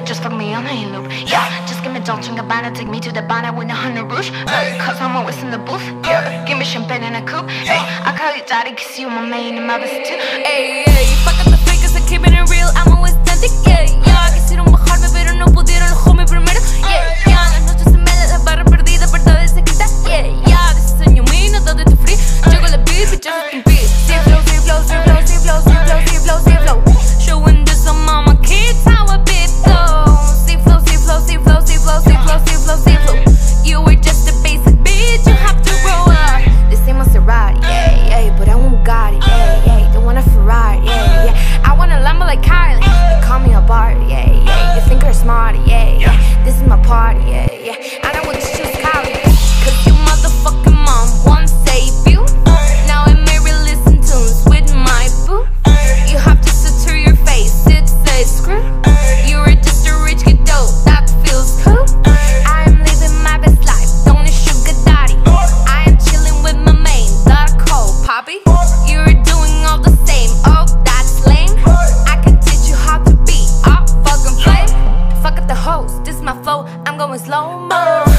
just fuck me on a loop. Yeah, just give me Dolce & Gabbana, take me to the bar with 100 rouge. Cause I'm always in the booth. Yeah, give me champagne in a coupe. Hey, I call you daddy cause you my main and my best too. Ey, ey, fuck up the fakers and keep it real, I'm always authentic. Yeah, yeah, quisieron bajarme pero no pudieron, los homie primero. Yeah, yeah, las noches en medio de barra perdida, verdades secretas. Yeah, yeah, this is a new me, no donde tú free. Llego la beat, bitches can beat. See flow, see flow, see flow, see flow, see flow, see flow, see flow. Showing this on mama kids how a bit flow. See flow, see flow, see flow, see flow, see flow, see flow, see flow. You were just a basic bitch, you have to grow up. This ain't Maserati, yeah, yeah, but I want Bugatti, yeah, yeah. They want a Ferrari, yeah, yeah. I want a Lambo like Kylie. They call me a Barbie, yeah, yeah. You think you're smarty, yeah, yeah. This is my party, yeah, yeah. And I would just choose Kylie, cause you motherfucking mom won't save you. Now I may re-listen tunes with my boo. You have to sit to your face, it says screw. You're just a rich kid though, that feels cool. I am living my best life, don't need sugar daddy. I am chilling with my main, that I call Poppy. You're doing all the same, oh that's lame. I can teach you how to be a fucking flame. Fuck up the host, this is my flow, I'm going slow-mo.